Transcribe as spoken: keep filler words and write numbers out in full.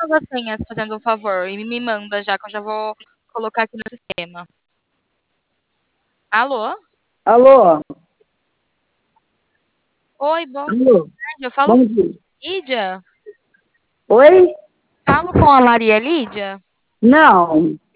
essas as senhas, fazendo um favor, e me manda já, que eu já vou colocar aqui no sistema. Alô? Alô? Oi, boa Alô? tarde. Eu falo Bom com dia. Lídia? Oi? Falo com a Maria Lídia? Não.